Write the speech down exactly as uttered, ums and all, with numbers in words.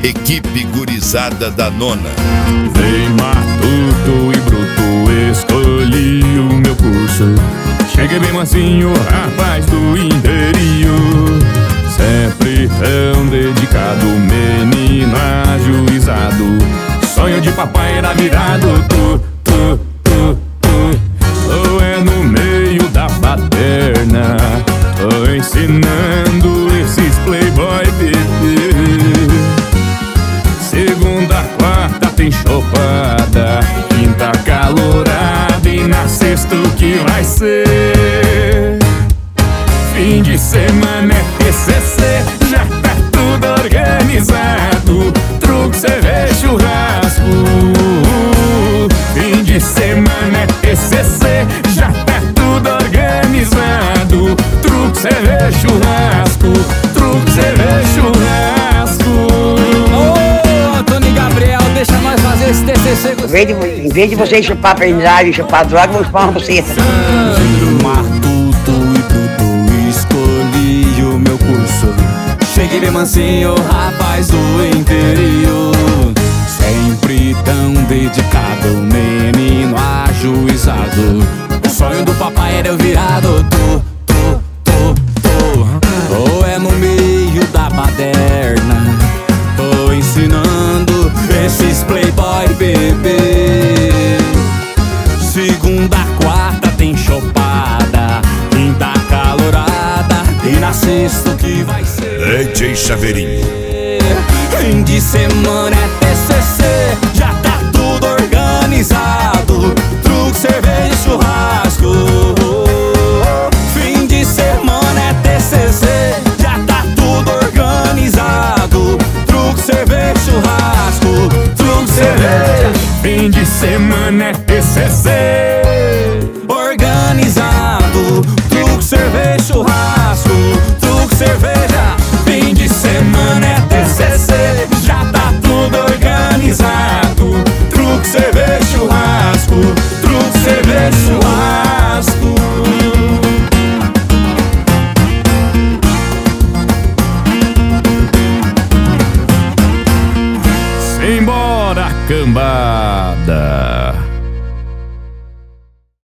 Equipe gurizada da nona. Vem matuto e bruto, escolhi o meu curso. Cheguei bem mansinho, rapaz do interior. Sempre tão dedicado, menino ajuizado. Sonho de papai era virado, tu, tu, tu, tu. Ou é no meio da baderna, tô ensinando esses playboy bebê. Segunda, quarta tem chopada, quinta calorada e na sexta o que vai ser? Fim de semana é T C C, já tá tudo organizado. Truque, cerveja, churrasco. Fim de semana é T C C, já tá tudo organizado. Truque, cerveja, churrasco. Truque, cerveja, churrasco. Ô, Antônio e Gabriel, deixa nós fazer esse T C C. Em vez de, em vez de vocês chupar pendrive e chupar droga, vou chupar uma buceta. Matuto e bruto, escolhi o meu curso. Cheguei bem mansinho, rapaz do interior. Sempre tão dedicado, menino ajuizado. O sonho do papai era eu virado, tu, tu, tu, tu. Ou é no meio da baderna, tô ensinando esses playboy bebê. Segunda, quarta tem chopada, quinta calorada e na sexta o que vai ser? D J Chaveirinho. Fim de semana é T C C, já tá tudo organizado. Truque, cerveja e churrasco. Fim de semana é T C C, já tá tudo organizado. Truque, cerveja e churrasco. Truque, cerveja. Fim de semana é T C C, organizado. Truque, cerveja e churrasco. Truque, cerveja.